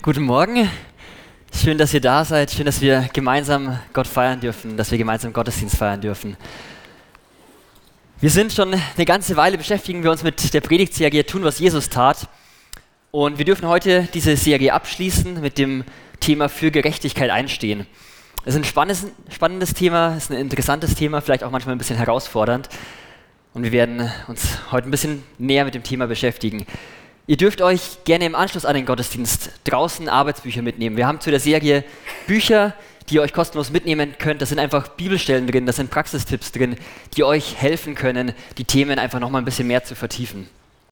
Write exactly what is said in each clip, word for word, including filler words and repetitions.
Guten Morgen, schön, dass ihr da seid, schön, dass wir gemeinsam Gott feiern dürfen, dass wir gemeinsam Gottesdienst feiern dürfen. Wir sind schon eine ganze Weile, beschäftigen wir uns mit der Predigtserie Tun, was Jesus tat. Und wir dürfen heute diese Serie abschließen mit dem Thema für Gerechtigkeit einstehen. Es ist ein spannendes, spannendes Thema, es ist ein interessantes Thema, vielleicht auch manchmal ein bisschen herausfordernd. Und wir werden uns heute ein bisschen näher mit dem Thema beschäftigen. Ihr dürft euch gerne im Anschluss an den Gottesdienst draußen Arbeitsbücher mitnehmen. Wir haben zu der Serie Bücher, die ihr euch kostenlos mitnehmen könnt. Da sind einfach Bibelstellen drin, da sind Praxistipps drin, die euch helfen können, die Themen einfach noch mal ein bisschen mehr zu vertiefen.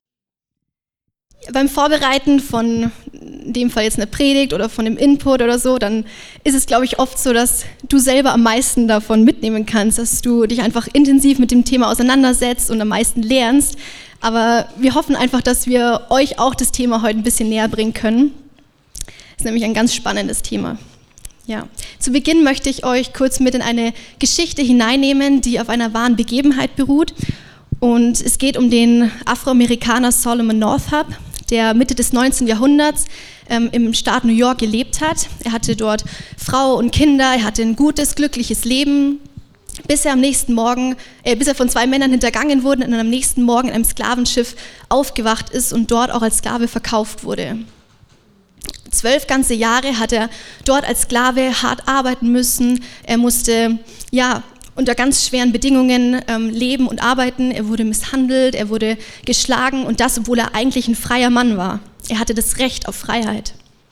Beim Vorbereiten von, in dem Fall jetzt eine Predigt oder von dem Input oder so, dann ist es, glaube ich, oft so, dass du selber am meisten davon mitnehmen kannst, dass du dich einfach intensiv mit dem Thema auseinandersetzt und am meisten lernst. Aber wir hoffen einfach, dass wir euch auch das Thema heute ein bisschen näher bringen können. Das ist nämlich ein ganz spannendes Thema. Ja. Zu Beginn möchte ich euch kurz mit in eine Geschichte hineinnehmen, die auf einer wahren Begebenheit beruht. Und es geht um den Afroamerikaner Solomon Northup, der Mitte des neunzehnten Jahrhunderts ähm, im Staat New York gelebt hat. Er hatte dort Frau und Kinder, er hatte ein gutes, glückliches Leben, bis er am nächsten Morgen, äh, bis er von zwei Männern hintergangen wurde und am nächsten Morgen in einem Sklavenschiff aufgewacht ist und dort auch als Sklave verkauft wurde. Zwölf ganze Jahre hat er dort als Sklave hart arbeiten müssen. Er musste ja unter ganz schweren Bedingungen ähm, leben und arbeiten. Er wurde misshandelt, er wurde geschlagen und das, obwohl er eigentlich ein freier Mann war. Er hatte das Recht auf Freiheit.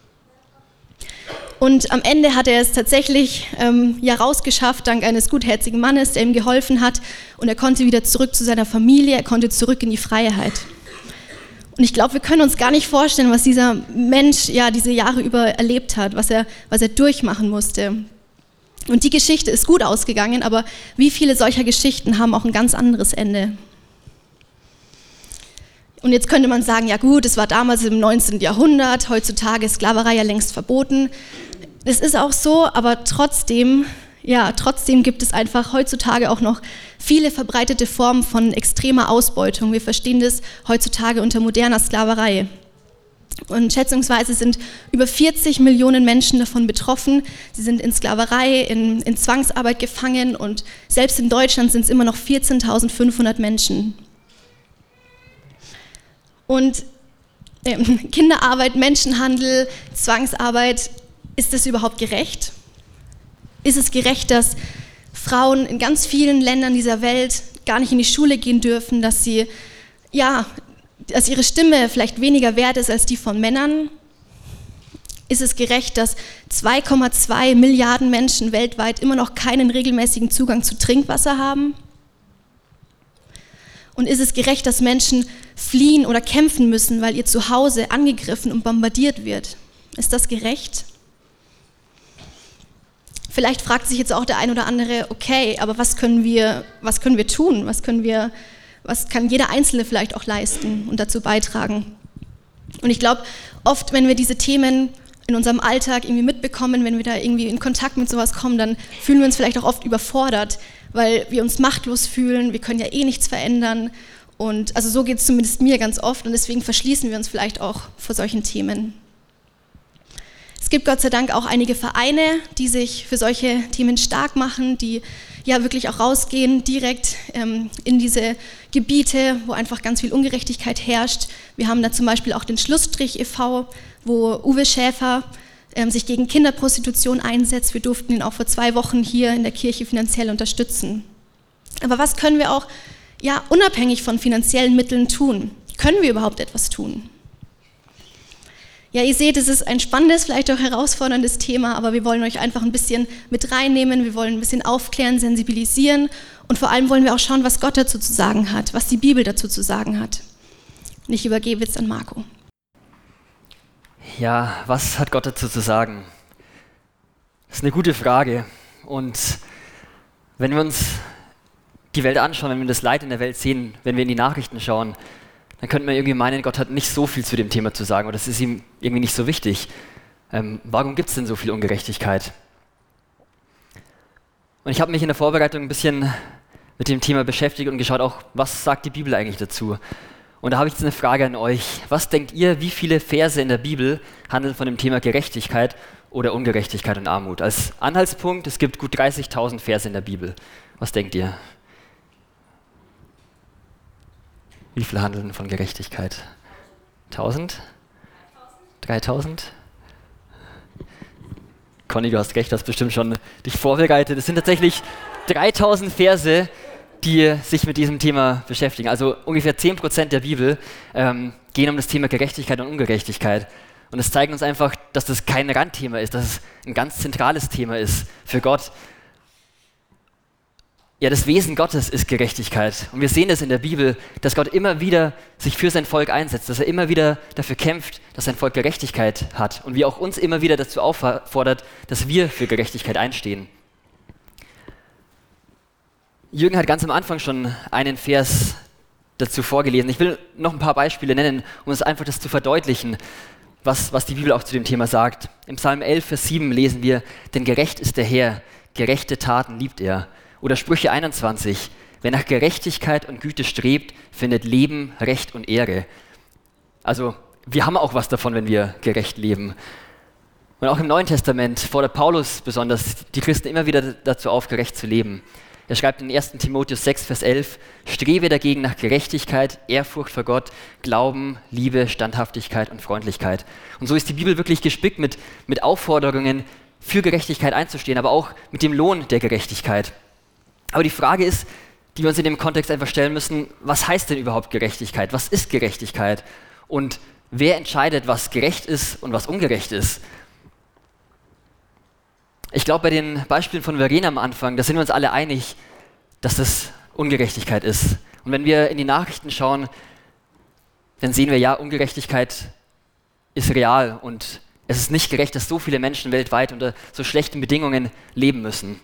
Und am Ende hat er es tatsächlich ähm, ja rausgeschafft, dank eines gutherzigen Mannes, der ihm geholfen hat. Und er konnte wieder zurück zu seiner Familie, er konnte zurück in die Freiheit. Und ich glaube, wir können uns gar nicht vorstellen, was dieser Mensch ja diese Jahre über erlebt hat, was er, was er durchmachen musste. Und die Geschichte ist gut ausgegangen, aber wie viele solcher Geschichten haben auch ein ganz anderes Ende? Und jetzt könnte man sagen, ja gut, es war damals im neunzehnten Jahrhundert, heutzutage ist Sklaverei ja längst verboten. Das ist auch so, aber trotzdem, ja, trotzdem gibt es einfach heutzutage auch noch viele verbreitete Formen von extremer Ausbeutung. Wir verstehen das heutzutage unter moderner Sklaverei. Und schätzungsweise sind über vierzig Millionen Menschen davon betroffen. Sie sind in Sklaverei, in, in Zwangsarbeit gefangen und selbst in Deutschland sind es immer noch vierzehntausendfünfhundert Menschen. Und äh, Kinderarbeit, Menschenhandel, Zwangsarbeit, ist das überhaupt gerecht? Ist es gerecht, dass Frauen in ganz vielen Ländern dieser Welt gar nicht in die Schule gehen dürfen, dass sie, ja, dass ihre Stimme vielleicht weniger wert ist als die von Männern? Ist es gerecht, dass zwei Komma zwei Milliarden Menschen weltweit immer noch keinen regelmäßigen Zugang zu Trinkwasser haben? Und ist es gerecht, dass Menschen fliehen oder kämpfen müssen, weil ihr Zuhause angegriffen und bombardiert wird? Ist das gerecht? Vielleicht fragt sich jetzt auch der ein oder andere, okay, aber was können wir, was können wir tun? Was können wir, was kann jeder Einzelne vielleicht auch leisten und dazu beitragen? Und ich glaube, oft, wenn wir diese Themen in unserem Alltag irgendwie mitbekommen, wenn wir da irgendwie in Kontakt mit sowas kommen, dann fühlen wir uns vielleicht auch oft überfordert, weil wir uns machtlos fühlen, wir können ja eh nichts verändern. Und also so geht es zumindest mir ganz oft und deswegen verschließen wir uns vielleicht auch vor solchen Themen. Es gibt Gott sei Dank auch einige Vereine, die sich für solche Themen stark machen, die ja wirklich auch rausgehen, direkt ähm, in diese Gebiete, wo einfach ganz viel Ungerechtigkeit herrscht. Wir haben da zum Beispiel auch den Schlussstrich e V, wo Uwe Schäfer ähm, sich gegen Kinderprostitution einsetzt. Wir durften ihn auch vor zwei Wochen hier in der Kirche finanziell unterstützen. Aber was können wir auch ja, unabhängig von finanziellen Mitteln tun? Können wir überhaupt etwas tun? Ja, ihr seht, es ist ein spannendes, vielleicht auch herausforderndes Thema, aber wir wollen euch einfach ein bisschen mit reinnehmen, wir wollen ein bisschen aufklären, sensibilisieren und vor allem wollen wir auch schauen, was Gott dazu zu sagen hat, was die Bibel dazu zu sagen hat. Und ich übergebe jetzt an Marco. Ja, was hat Gott dazu zu sagen? Das ist eine gute Frage. Und wenn wir uns die Welt anschauen, wenn wir das Leid in der Welt sehen, wenn wir in die Nachrichten schauen, dann könnte man irgendwie meinen, Gott hat nicht so viel zu dem Thema zu sagen oder das ist ihm irgendwie nicht so wichtig. Ähm, warum gibt es denn so viel Ungerechtigkeit? Und ich habe mich in der Vorbereitung ein bisschen mit dem Thema beschäftigt und geschaut auch, was sagt die Bibel eigentlich dazu? Und da habe ich jetzt eine Frage an euch. Was denkt ihr, wie viele Verse in der Bibel handeln von dem Thema Gerechtigkeit oder Ungerechtigkeit und Armut? Als Anhaltspunkt, es gibt gut dreißigtausend Verse in der Bibel. Was denkt ihr? Wie viele handeln von Gerechtigkeit? tausend? dreitausend? Conny, du hast recht, du hast bestimmt schon dich vorbereitet. Es sind tatsächlich dreitausend Verse, die sich mit diesem Thema beschäftigen. Also ungefähr zehn Prozent der Bibel ähm, gehen um das Thema Gerechtigkeit und Ungerechtigkeit. Und es zeigt uns einfach, dass das kein Randthema ist, dass es ein ganz zentrales Thema ist für Gott. Ja, das Wesen Gottes ist Gerechtigkeit. Und wir sehen das in der Bibel, dass Gott immer wieder sich für sein Volk einsetzt, dass er immer wieder dafür kämpft, dass sein Volk Gerechtigkeit hat. Und wie auch uns immer wieder dazu auffordert, dass wir für Gerechtigkeit einstehen. Jürgen hat ganz am Anfang schon einen Vers dazu vorgelesen. Ich will noch ein paar Beispiele nennen, um es einfach das zu verdeutlichen, was, was die Bibel auch zu dem Thema sagt. Im Psalm elf, Vers sieben lesen wir, denn gerecht ist der Herr, gerechte Taten liebt er. Oder Sprüche einundzwanzig, wer nach Gerechtigkeit und Güte strebt, findet Leben, Recht und Ehre. Also wir haben auch was davon, wenn wir gerecht leben. Und auch im Neuen Testament fordert Paulus besonders die Christen immer wieder dazu auf, gerecht zu leben. Er schreibt in ersten Timotheus sechs, Vers elf, strebe dagegen nach Gerechtigkeit, Ehrfurcht vor Gott, Glauben, Liebe, Standhaftigkeit und Freundlichkeit. Und so ist die Bibel wirklich gespickt mit, mit Aufforderungen, für Gerechtigkeit einzustehen, aber auch mit dem Lohn der Gerechtigkeit. Aber die Frage ist, die wir uns in dem Kontext einfach stellen müssen, was heißt denn überhaupt Gerechtigkeit? Was ist Gerechtigkeit? Und wer entscheidet, was gerecht ist und was ungerecht ist? Ich glaube, bei den Beispielen von Verena am Anfang, da sind wir uns alle einig, dass das Ungerechtigkeit ist. Und wenn wir in die Nachrichten schauen, dann sehen wir, ja, Ungerechtigkeit ist real und es ist nicht gerecht, dass so viele Menschen weltweit unter so schlechten Bedingungen leben müssen.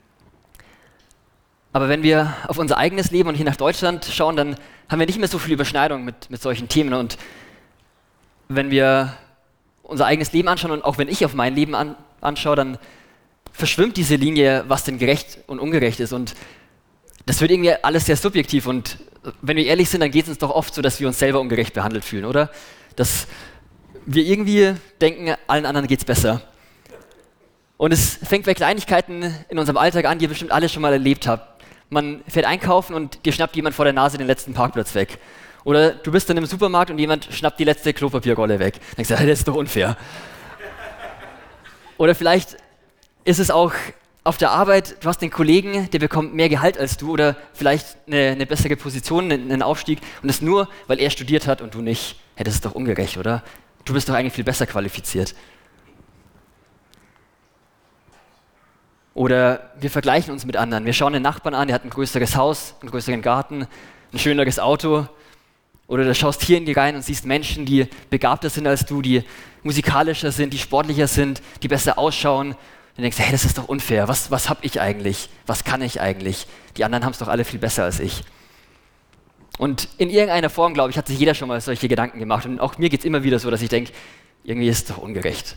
Aber wenn wir auf unser eigenes Leben und hier nach Deutschland schauen, dann haben wir nicht mehr so viel Überschneidung mit, mit solchen Themen. Und wenn wir unser eigenes Leben anschauen und auch wenn ich auf mein Leben an, anschaue, dann verschwimmt diese Linie, was denn gerecht und ungerecht ist. Und das wird irgendwie alles sehr subjektiv. Und wenn wir ehrlich sind, dann geht es uns doch oft so, dass wir uns selber ungerecht behandelt fühlen, oder? Dass wir irgendwie denken, allen anderen geht es besser. Und es fängt bei Kleinigkeiten in unserem Alltag an, die ihr bestimmt alle schon mal erlebt habt. Man fährt einkaufen und dir schnappt jemand vor der Nase den letzten Parkplatz weg. Oder du bist dann im Supermarkt und jemand schnappt die letzte Klopapierrolle weg. Dann denkst du, das ist doch unfair. Oder vielleicht ist es auch auf der Arbeit, du hast den Kollegen, der bekommt mehr Gehalt als du oder vielleicht eine, eine bessere Position, einen Aufstieg und das nur, weil er studiert hat und du nicht. Hey, das ist doch ungerecht, oder? Du bist doch eigentlich viel besser qualifiziert. Oder wir vergleichen uns mit anderen. Wir schauen den Nachbarn an, der hat ein größeres Haus, einen größeren Garten, ein schöneres Auto. Oder du schaust hier in die Reihen und siehst Menschen, die begabter sind als du, die musikalischer sind, die sportlicher sind, die besser ausschauen. Und denkst, hey, das ist doch unfair. Was, was habe ich eigentlich? Was kann ich eigentlich? Die anderen haben es doch alle viel besser als ich. Und in irgendeiner Form, glaube ich, hat sich jeder schon mal solche Gedanken gemacht. Und auch mir geht es immer wieder so, dass ich denke, irgendwie ist es doch ungerecht.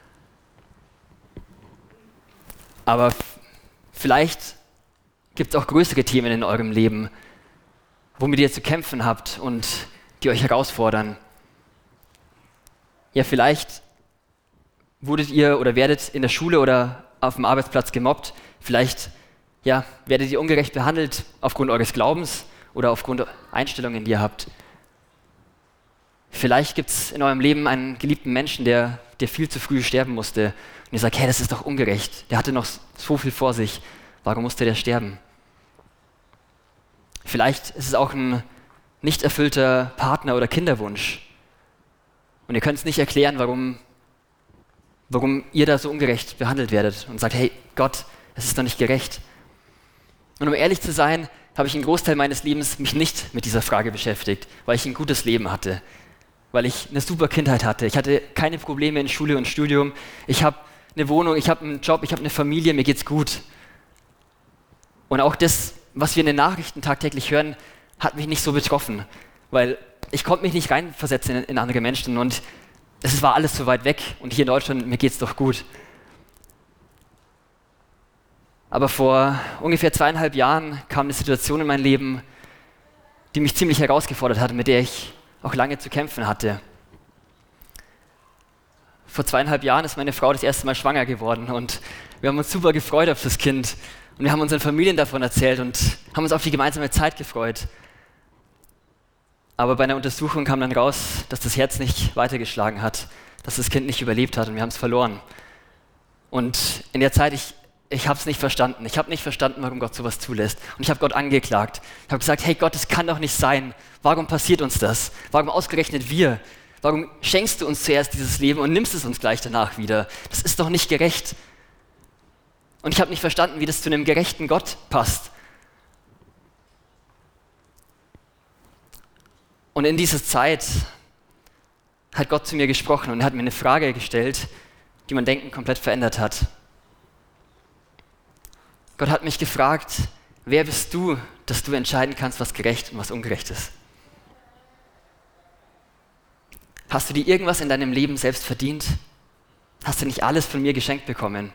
Aber f- vielleicht gibt es auch größere Themen in eurem Leben, womit ihr zu kämpfen habt und die euch herausfordern. Ja, vielleicht wurdet ihr oder werdet in der Schule oder auf dem Arbeitsplatz gemobbt. Vielleicht ja, werdet ihr ungerecht behandelt aufgrund eures Glaubens oder aufgrund Einstellungen, die ihr habt. Vielleicht gibt es in eurem Leben einen geliebten Menschen, der, der viel zu früh sterben musste. Und ihr sagt, hey, das ist doch ungerecht. Der hatte noch so viel vor sich. Warum musste der sterben? Vielleicht ist es auch ein nicht erfüllter Partner- oder Kinderwunsch. Und ihr könnt es nicht erklären, warum, warum ihr da so ungerecht behandelt werdet. Und sagt, hey, Gott, es ist doch nicht gerecht. Und um ehrlich zu sein, habe ich einen Großteil meines Lebens mich nicht mit dieser Frage beschäftigt, weil ich ein gutes Leben hatte. Weil ich eine super Kindheit hatte. Ich hatte keine Probleme in Schule und Studium. Ich habe eine Wohnung, ich habe einen Job, ich habe eine Familie, mir geht's gut. Und auch das, was wir in den Nachrichten tagtäglich hören, hat mich nicht so betroffen, weil ich konnte mich nicht reinversetzen in, in andere Menschen und es war alles so weit weg und hier in Deutschland, mir geht's doch gut. Aber vor ungefähr zweieinhalb Jahren kam eine Situation in mein Leben, die mich ziemlich herausgefordert hat, mit der ich auch lange zu kämpfen hatte. Vor zweieinhalb Jahren ist meine Frau das erste Mal schwanger geworden und wir haben uns super gefreut auf das Kind und wir haben unseren Familien davon erzählt und haben uns auf die gemeinsame Zeit gefreut. Aber bei einer Untersuchung kam dann raus, dass das Herz nicht weitergeschlagen hat, dass das Kind nicht überlebt hat und wir haben es verloren. Und in der Zeit, ich, ich habe es nicht verstanden. Ich habe nicht verstanden, warum Gott sowas zulässt. Und ich habe Gott angeklagt. Ich habe gesagt, hey Gott, das kann doch nicht sein. Warum passiert uns das? Warum ausgerechnet wir? Warum schenkst du uns zuerst dieses Leben und nimmst es uns gleich danach wieder? Das ist doch nicht gerecht. Und ich habe nicht verstanden, wie das zu einem gerechten Gott passt. Und in dieser Zeit hat Gott zu mir gesprochen und hat mir eine Frage gestellt, die mein Denken komplett verändert hat. Gott hat mich gefragt, wer bist du, dass du entscheiden kannst, was gerecht und was ungerecht ist? Hast du dir irgendwas in deinem Leben selbst verdient? Hast du nicht alles von mir geschenkt bekommen?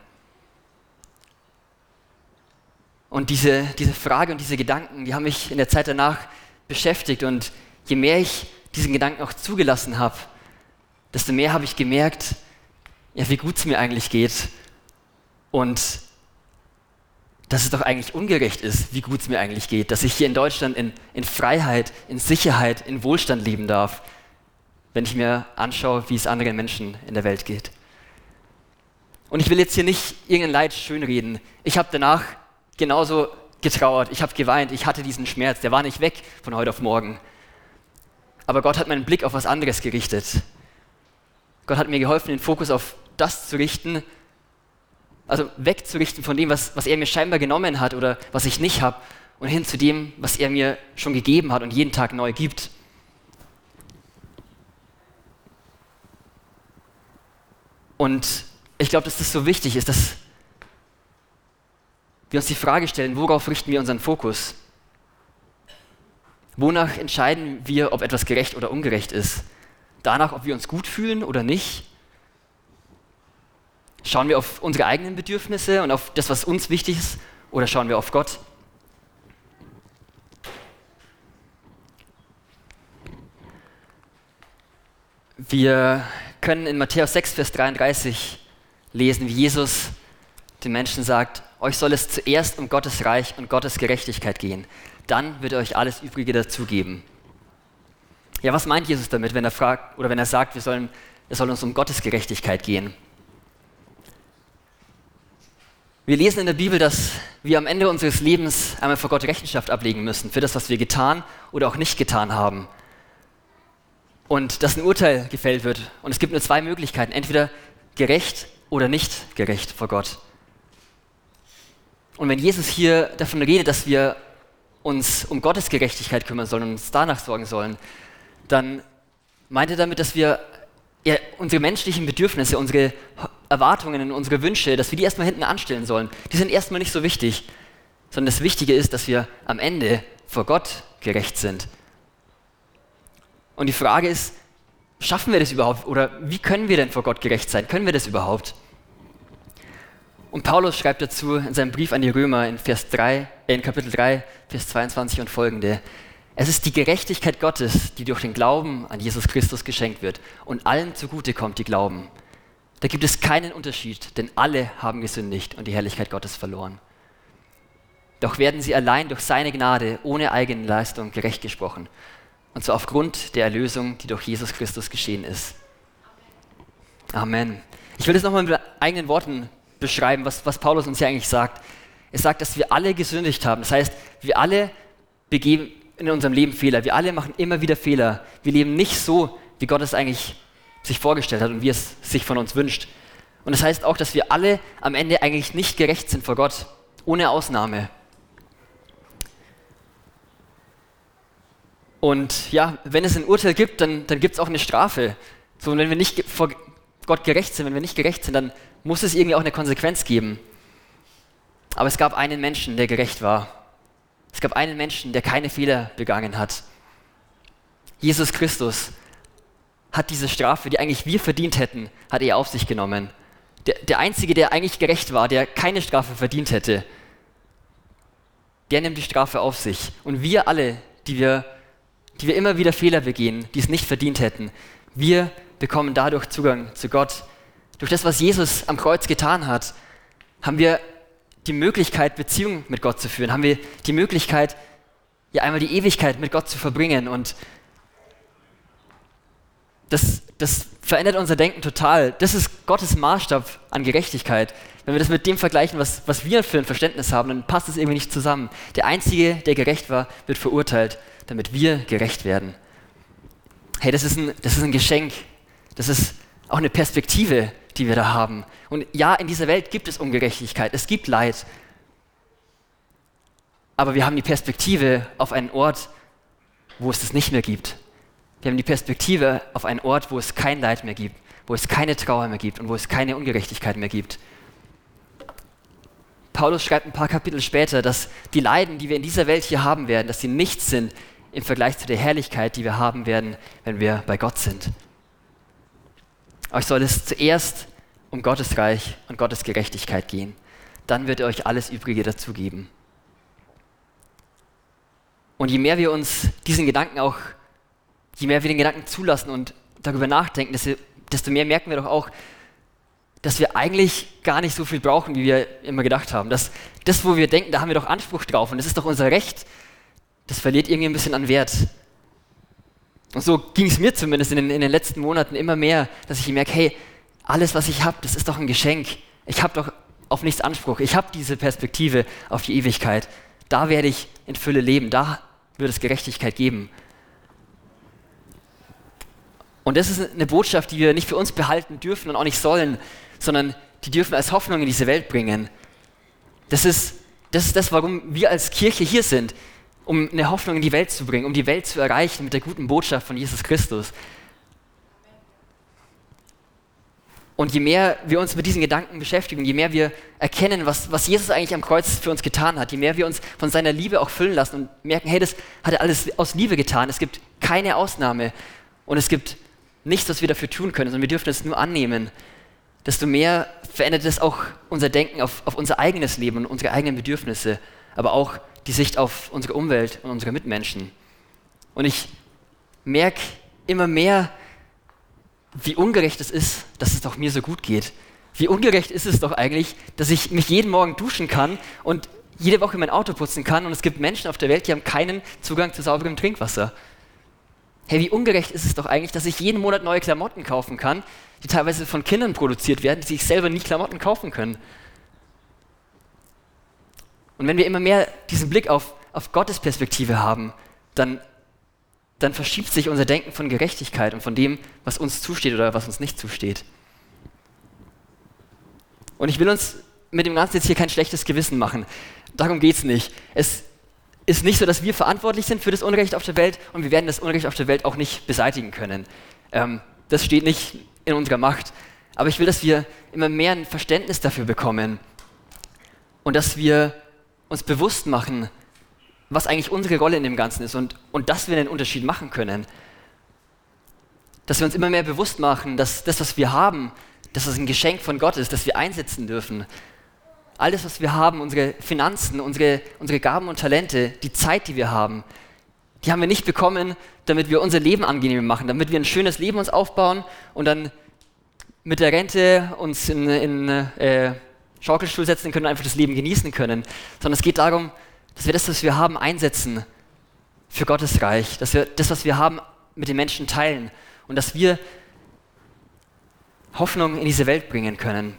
Und diese, diese Frage und diese Gedanken, die haben mich in der Zeit danach beschäftigt. Und je mehr ich diesen Gedanken auch zugelassen habe, desto mehr habe ich gemerkt, ja, wie gut es mir eigentlich geht. Und dass es doch eigentlich ungerecht ist, wie gut es mir eigentlich geht. Dass ich hier in Deutschland in, in Freiheit, in Sicherheit, in Wohlstand leben darf, wenn ich mir anschaue, wie es anderen Menschen in der Welt geht. Und ich will jetzt hier nicht irgendein Leid schönreden. Ich habe danach genauso getrauert, ich habe geweint, ich hatte diesen Schmerz, der war nicht weg von heute auf morgen. Aber Gott hat meinen Blick auf was anderes gerichtet. Gott hat mir geholfen, den Fokus auf das zu richten, also wegzurichten von dem, was, was er mir scheinbar genommen hat oder was ich nicht habe und hin zu dem, was er mir schon gegeben hat und jeden Tag neu gibt. Und ich glaube, dass das so wichtig ist, dass wir uns die Frage stellen, worauf richten wir unseren Fokus? Wonach entscheiden wir, ob etwas gerecht oder ungerecht ist? Danach, ob wir uns gut fühlen oder nicht? Schauen wir auf unsere eigenen Bedürfnisse und auf das, was uns wichtig ist, oder schauen wir auf Gott? Wir können in Matthäus sechs, Vers dreiunddreißig lesen, wie Jesus den Menschen sagt, euch soll es zuerst um Gottes Reich und Gottes Gerechtigkeit gehen. Dann wird er euch alles Übrige dazugeben. Ja, was meint Jesus damit, wenn er fragt oder wenn er sagt, wir sollen, es soll uns um Gottes Gerechtigkeit gehen? Wir lesen in der Bibel, dass wir am Ende unseres Lebens einmal vor Gott Rechenschaft ablegen müssen für das, was wir getan oder auch nicht getan haben. Und dass ein Urteil gefällt wird. Und es gibt nur zwei Möglichkeiten, entweder gerecht oder nicht gerecht vor Gott. Und wenn Jesus hier davon redet, dass wir uns um Gottes Gerechtigkeit kümmern sollen und uns danach sorgen sollen, dann meint er damit, dass wir ja, unsere menschlichen Bedürfnisse, unsere Erwartungen, unsere Wünsche, dass wir die erstmal hinten anstellen sollen. Die sind erstmal nicht so wichtig, sondern das Wichtige ist, dass wir am Ende vor Gott gerecht sind. Und die Frage ist, schaffen wir das überhaupt oder wie können wir denn vor Gott gerecht sein? Können wir das überhaupt? Und Paulus schreibt dazu in seinem Brief an die Römer in, Vers drei, äh in Kapitel drei, Vers zweiundzwanzig und folgende. Es ist die Gerechtigkeit Gottes, die durch den Glauben an Jesus Christus geschenkt wird und allen zugute kommt, die glauben. Da gibt es keinen Unterschied, denn alle haben gesündigt und die Herrlichkeit Gottes verloren. Doch werden sie allein durch seine Gnade ohne eigene Leistung gerecht gesprochen. Und zwar aufgrund der Erlösung, die durch Jesus Christus geschehen ist. Amen. Ich will das nochmal mit eigenen Worten beschreiben, was, was Paulus uns hier eigentlich sagt. Er sagt, dass wir alle gesündigt haben. Das heißt, wir alle begehen in unserem Leben Fehler. Wir alle machen immer wieder Fehler. Wir leben nicht so, wie Gott es eigentlich sich vorgestellt hat und wie es sich von uns wünscht. Und das heißt auch, dass wir alle am Ende eigentlich nicht gerecht sind vor Gott, ohne Ausnahme. Und ja, wenn es ein Urteil gibt, dann, dann gibt es auch eine Strafe. So, und wenn wir nicht vor Gott gerecht sind, wenn wir nicht gerecht sind, dann muss es irgendwie auch eine Konsequenz geben. Aber es gab einen Menschen, der gerecht war. Es gab einen Menschen, der keine Fehler begangen hat. Jesus Christus hat diese Strafe, die eigentlich wir verdient hätten, hat er auf sich genommen. Der, der Einzige, der eigentlich gerecht war, der keine Strafe verdient hätte, der nimmt die Strafe auf sich. Und wir alle, die wir die wir immer wieder Fehler begehen, die es nicht verdient hätten, wir bekommen dadurch Zugang zu Gott. Durch das, was Jesus am Kreuz getan hat, haben wir die Möglichkeit, Beziehung mit Gott zu führen, haben wir die Möglichkeit, ja einmal die Ewigkeit mit Gott zu verbringen. Und das, das verändert unser Denken total. Das ist Gottes Maßstab an Gerechtigkeit. Wenn wir das mit dem vergleichen, was, was wir für ein Verständnis haben, dann passt es irgendwie nicht zusammen. Der Einzige, der gerecht war, wird verurteilt, damit wir gerecht werden. Hey, das ist ein, das ist ein Geschenk. Das ist auch eine Perspektive, die wir da haben. Und ja, in dieser Welt gibt es Ungerechtigkeit, es gibt Leid. Aber wir haben die Perspektive auf einen Ort, wo es das nicht mehr gibt. Wir haben die Perspektive auf einen Ort, wo es kein Leid mehr gibt, wo es keine Trauer mehr gibt und wo es keine Ungerechtigkeit mehr gibt. Paulus schreibt ein paar Kapitel später, dass die Leiden, die wir in dieser Welt hier haben werden, dass sie nichts sind im Vergleich zu der Herrlichkeit, die wir haben werden, wenn wir bei Gott sind. Euch soll es zuerst um Gottes Reich und Gottes Gerechtigkeit gehen. Dann wird er euch alles Übrige dazugeben. Und je mehr wir uns diesen Gedanken auch, je mehr wir den Gedanken zulassen und darüber nachdenken, desto mehr merken wir doch auch, dass wir eigentlich gar nicht so viel brauchen, wie wir immer gedacht haben. Dass das, wo wir denken, da haben wir doch Anspruch drauf und das ist doch unser Recht, das verliert irgendwie ein bisschen an Wert. Und so ging es mir zumindest in den, in den letzten Monaten immer mehr, dass ich merke, hey, alles, was ich habe, das ist doch ein Geschenk. Ich habe doch auf nichts Anspruch. Ich habe diese Perspektive auf die Ewigkeit. Da werde ich in Fülle leben. Da wird es Gerechtigkeit geben. Und das ist eine Botschaft, die wir nicht für uns behalten dürfen und auch nicht sollen, sondern die dürfen wir als Hoffnung in diese Welt bringen. Das ist das, ist das warum wir als Kirche hier sind. Um eine Hoffnung in die Welt zu bringen, um die Welt zu erreichen mit der guten Botschaft von Jesus Christus. Und je mehr wir uns mit diesen Gedanken beschäftigen, je mehr wir erkennen, was, was Jesus eigentlich am Kreuz für uns getan hat, je mehr wir uns von seiner Liebe auch füllen lassen und merken, hey, das hat er alles aus Liebe getan, es gibt keine Ausnahme und es gibt nichts, was wir dafür tun können, sondern wir dürfen es nur annehmen, desto mehr verändert es auch unser Denken auf, auf unser eigenes Leben und unsere eigenen Bedürfnisse, aber auch die Sicht auf unsere Umwelt und unsere Mitmenschen. Und ich merke immer mehr, wie ungerecht es ist, dass es doch mir so gut geht. Wie ungerecht ist es doch eigentlich, dass ich mich jeden Morgen duschen kann und jede Woche mein Auto putzen kann und es gibt Menschen auf der Welt, die haben keinen Zugang zu sauberem Trinkwasser. Hey, wie ungerecht ist es doch eigentlich, dass ich jeden Monat neue Klamotten kaufen kann, die teilweise von Kindern produziert werden, die sich selber nie Klamotten kaufen können. Und wenn wir immer mehr diesen Blick auf, auf Gottes Perspektive haben, dann, dann verschiebt sich unser Denken von Gerechtigkeit und von dem, was uns zusteht oder was uns nicht zusteht. Und ich will uns mit dem Ganzen jetzt hier kein schlechtes Gewissen machen. Darum geht es nicht. Es ist nicht so, dass wir verantwortlich sind für das Unrecht auf der Welt und wir werden das Unrecht auf der Welt auch nicht beseitigen können. Ähm, das steht nicht in unserer Macht. Aber ich will, dass wir immer mehr ein Verständnis dafür bekommen und dass wir uns bewusst machen, was eigentlich unsere Rolle in dem Ganzen ist und, und dass wir einen Unterschied machen können. Dass wir uns immer mehr bewusst machen, dass das, was wir haben, dass es ein Geschenk von Gott ist, das wir einsetzen dürfen. Alles, was wir haben, unsere Finanzen, unsere, unsere Gaben und Talente, die Zeit, die wir haben, die haben wir nicht bekommen, damit wir unser Leben angenehmer machen, damit wir ein schönes Leben uns aufbauen und dann mit der Rente uns in, in äh, Schaukelstuhl setzen können und einfach das Leben genießen können, sondern es geht darum, dass wir das, was wir haben, einsetzen für Gottes Reich, dass wir das, was wir haben, mit den Menschen teilen und dass wir Hoffnung in diese Welt bringen können.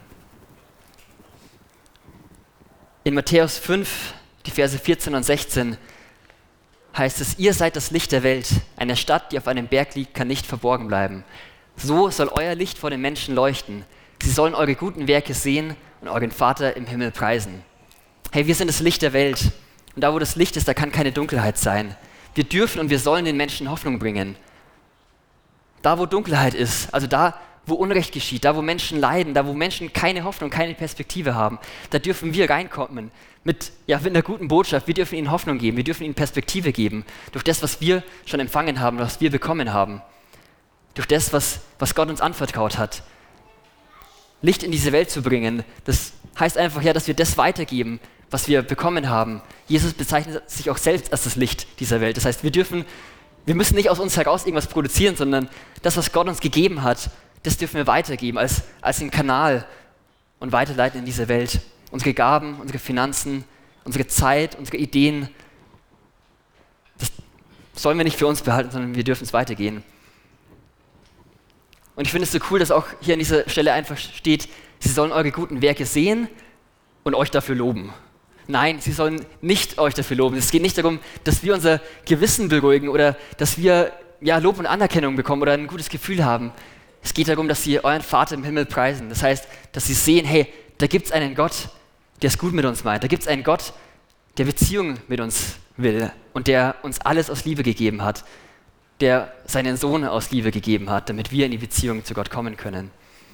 In Matthäus fünf, die Verse vierzehn und sechzehn, heißt es, ihr seid das Licht der Welt. Eine Stadt, die auf einem Berg liegt, kann nicht verborgen bleiben. So soll euer Licht vor den Menschen leuchten. Sie sollen eure guten Werke sehen und euren Vater im Himmel preisen. Hey, wir sind das Licht der Welt. Und da, wo das Licht ist, da kann keine Dunkelheit sein. Wir dürfen und wir sollen den Menschen Hoffnung bringen. Da, wo Dunkelheit ist, also da, wo Unrecht geschieht, da, wo Menschen leiden, da, wo Menschen keine Hoffnung, keine Perspektive haben, da dürfen wir reinkommen mit, ja, mit einer guten Botschaft. Wir dürfen ihnen Hoffnung geben, wir dürfen ihnen Perspektive geben. Durch das, was wir schon empfangen haben, was wir bekommen haben. Durch das, was, was Gott uns anvertraut hat. Licht in diese Welt zu bringen, das heißt einfach, ja, dass wir das weitergeben, was wir bekommen haben. Jesus bezeichnet sich auch selbst als das Licht dieser Welt. Das heißt, wir dürfen Wir müssen nicht aus uns heraus irgendwas produzieren, sondern das, was Gott uns gegeben hat, das dürfen wir weitergeben als, als einen Kanal und weiterleiten in diese Welt. Unsere Gaben, unsere Finanzen, unsere Zeit, unsere Ideen, das sollen wir nicht für uns behalten, sondern wir dürfen es weitergehen. Und ich finde es so cool, dass auch hier an dieser Stelle einfach steht, sie sollen eure guten Werke sehen und euch dafür loben. Nein, sie sollen nicht euch dafür loben. Es geht nicht darum, dass wir unser Gewissen beruhigen oder dass wir ja, Lob und Anerkennung bekommen oder ein gutes Gefühl haben. Es geht darum, dass sie euren Vater im Himmel preisen. Das heißt, dass sie sehen, hey, da gibt es einen Gott, der es gut mit uns meint. Da gibt es einen Gott, der Beziehung mit uns will und der uns alles aus Liebe gegeben hat, der seinen Sohn aus Liebe gegeben hat, damit wir in die Beziehung zu Gott kommen können.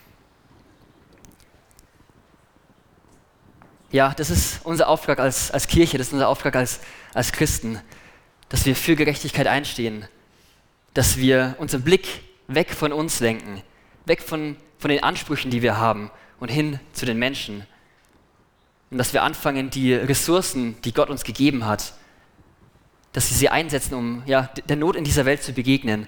Ja, das ist unser Auftrag als, als Kirche, das ist unser Auftrag als, als Christen, dass wir für Gerechtigkeit einstehen, dass wir unseren Blick weg von uns lenken, weg von, von den Ansprüchen, die wir haben und hin zu den Menschen. Und dass wir anfangen, die Ressourcen, die Gott uns gegeben hat, dass wir sie einsetzen, um ja, der Not in dieser Welt zu begegnen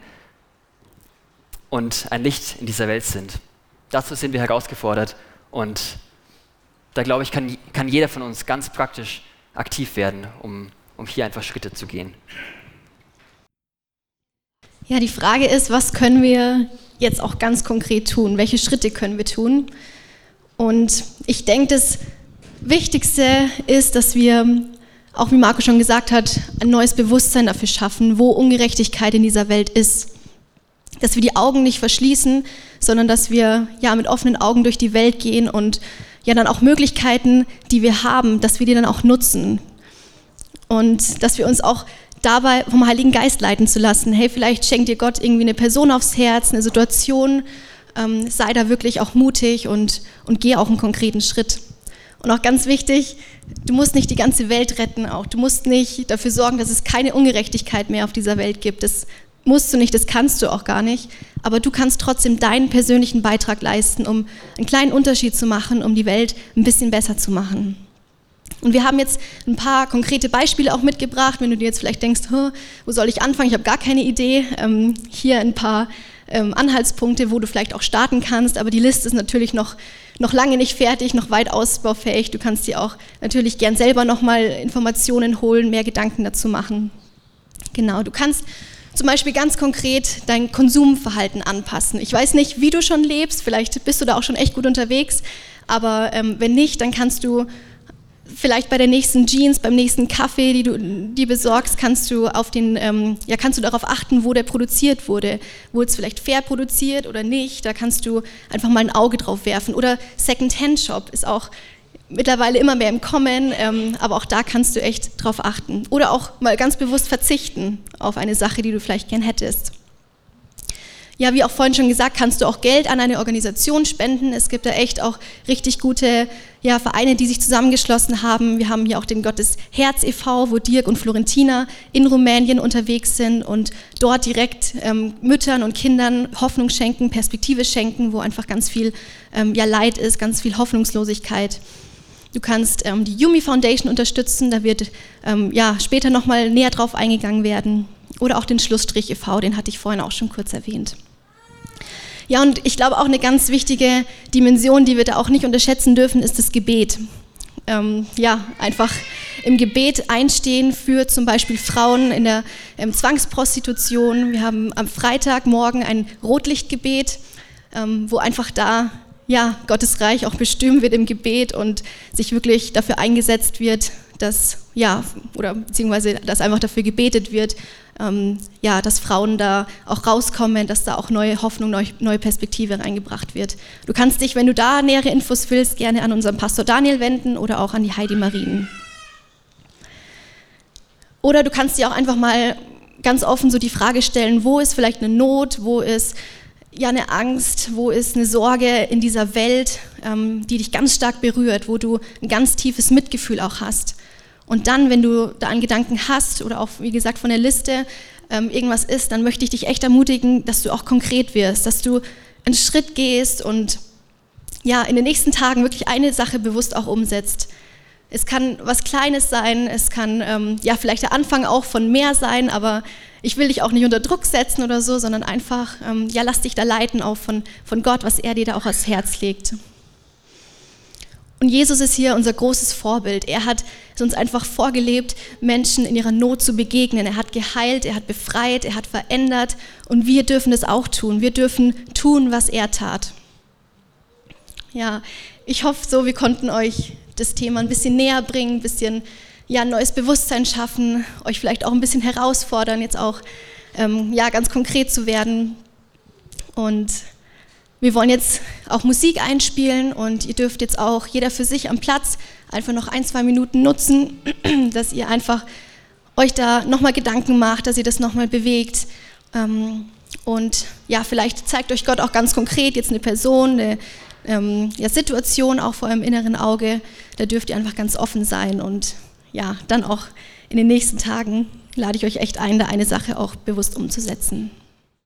und ein Licht in dieser Welt sind. Dazu sind wir herausgefordert und da glaube ich, kann, kann jeder von uns ganz praktisch aktiv werden, um, um hier einfach Schritte zu gehen. Ja, die Frage ist, was können wir jetzt auch ganz konkret tun? Welche Schritte können wir tun? Und ich denke, das Wichtigste ist, dass wir, auch wie Marco schon gesagt hat, ein neues Bewusstsein dafür schaffen, wo Ungerechtigkeit in dieser Welt ist. Dass wir die Augen nicht verschließen, sondern dass wir ja mit offenen Augen durch die Welt gehen und ja dann auch Möglichkeiten, die wir haben, dass wir die dann auch nutzen. Und dass wir uns auch dabei vom Heiligen Geist leiten zu lassen. Hey, vielleicht schenkt dir Gott irgendwie eine Person aufs Herz, eine Situation, ähm, sei da wirklich auch mutig und, und geh auch einen konkreten Schritt. Und auch ganz wichtig, du musst nicht die ganze Welt retten auch. Du musst nicht dafür sorgen, dass es keine Ungerechtigkeit mehr auf dieser Welt gibt. Das musst du nicht, das kannst du auch gar nicht. Aber du kannst trotzdem deinen persönlichen Beitrag leisten, um einen kleinen Unterschied zu machen, um die Welt ein bisschen besser zu machen. Und wir haben jetzt ein paar konkrete Beispiele auch mitgebracht, wenn du dir jetzt vielleicht denkst, wo soll ich anfangen, ich habe gar keine Idee. Ähm, hier ein paar ähm, Anhaltspunkte, wo du vielleicht auch starten kannst, aber die Liste ist natürlich noch, noch lange nicht fertig, noch weit ausbaufähig. Du kannst dir auch natürlich gern selber nochmal Informationen holen, mehr Gedanken dazu machen. Genau, du kannst zum Beispiel ganz konkret dein Konsumverhalten anpassen. Ich weiß nicht, wie du schon lebst, vielleicht bist du da auch schon echt gut unterwegs, aber ähm, wenn nicht, dann kannst du vielleicht bei der nächsten Jeans, beim nächsten Kaffee, die du dir besorgst, kannst du auf den, ähm, ja, kannst du darauf achten, wo der produziert wurde. Wurde es vielleicht fair produziert oder nicht? Da kannst du einfach mal ein Auge drauf werfen. Oder Second-Hand-Shop ist auch mittlerweile immer mehr im Kommen, ähm, aber auch da kannst du echt drauf achten. Oder auch mal ganz bewusst verzichten auf eine Sache, die du vielleicht gern hättest. Ja, wie auch vorhin schon gesagt, kannst du auch Geld an eine Organisation spenden. Es gibt da echt auch richtig gute ja, Vereine, die sich zusammengeschlossen haben. Wir haben hier auch den Gottes Herz e V, wo Dirk und Florentina in Rumänien unterwegs sind und dort direkt ähm, Müttern und Kindern Hoffnung schenken, Perspektive schenken, wo einfach ganz viel ähm, ja, Leid ist, ganz viel Hoffnungslosigkeit. Du kannst ähm, die Yumi Foundation unterstützen, da wird ähm, ja, später nochmal näher drauf eingegangen werden. Oder auch den Schlussstrich e V, den hatte ich vorhin auch schon kurz erwähnt. Ja, und ich glaube auch eine ganz wichtige Dimension, die wir da auch nicht unterschätzen dürfen, ist das Gebet. Ähm, ja, einfach im Gebet einstehen für zum Beispiel Frauen in der ähm, Zwangsprostitution. Wir haben am Freitagmorgen ein Rotlichtgebet, ähm, wo einfach da ja, Gottes Reich auch bestimmt wird im Gebet und sich wirklich dafür eingesetzt wird, dass, ja, oder beziehungsweise, dass einfach dafür gebetet wird, ähm, ja, dass Frauen da auch rauskommen, dass da auch neue Hoffnung, neue, neue Perspektive reingebracht wird. Du kannst dich, wenn du da nähere Infos willst, gerne an unseren Pastor Daniel wenden oder auch an die Heidi Marien. Oder du kannst dir auch einfach mal ganz offen so die Frage stellen, wo ist vielleicht eine Not, wo ist ja eine Angst, wo ist eine Sorge in dieser Welt, ähm, die dich ganz stark berührt, wo du ein ganz tiefes Mitgefühl auch hast. Und dann, wenn du da einen Gedanken hast oder auch, wie gesagt, von der Liste ähm, irgendwas ist, dann möchte ich dich echt ermutigen, dass du auch konkret wirst, dass du einen Schritt gehst und ja, in den nächsten Tagen wirklich eine Sache bewusst auch umsetzt. Es kann was Kleines sein, es kann ähm, ja vielleicht der Anfang auch von mehr sein, aber ich will dich auch nicht unter Druck setzen oder so, sondern einfach, ähm, ja, lass dich da leiten auch von, von Gott, was er dir da auch aufs Herz legt. Und Jesus ist hier unser großes Vorbild. Er hat es uns einfach vorgelebt, Menschen in ihrer Not zu begegnen. Er hat geheilt, er hat befreit, er hat verändert und wir dürfen das auch tun. Wir dürfen tun, was er tat. Ja, ich hoffe so, wir konnten euch das Thema ein bisschen näher bringen, ein bisschen ja, neues Bewusstsein schaffen, euch vielleicht auch ein bisschen herausfordern, jetzt auch ähm, ja, ganz konkret zu werden. Und wir wollen jetzt auch Musik einspielen und ihr dürft jetzt auch jeder für sich am Platz einfach noch ein, zwei Minuten nutzen, dass ihr einfach euch da nochmal Gedanken macht, dass ihr das nochmal bewegt. Und ja, vielleicht zeigt euch Gott auch ganz konkret jetzt eine Person, eine ähm, ja, Situation auch vor eurem inneren Auge. Da dürft ihr einfach ganz offen sein und ja, dann auch in den nächsten Tagen lade ich euch echt ein, da eine Sache auch bewusst umzusetzen.